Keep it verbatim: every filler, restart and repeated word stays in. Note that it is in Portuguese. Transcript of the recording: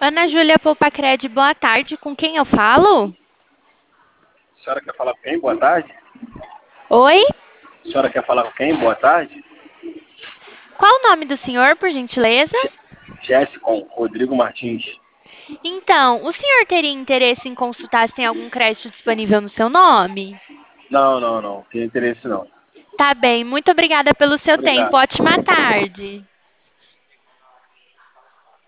Ana Júlia Poupacred, boa tarde. Com quem eu falo? A senhora quer falar com quem? Boa tarde. Oi? A senhora quer falar com quem? Boa tarde. Qual o nome do senhor, por gentileza? Jéssica, Rodrigo Martins. Então, o senhor teria interesse em consultar se tem algum crédito disponível no seu nome? Não, não, não. Tem interesse não. Tá bem, muito obrigada pelo seu tempo. Obrigado. Ótima tarde.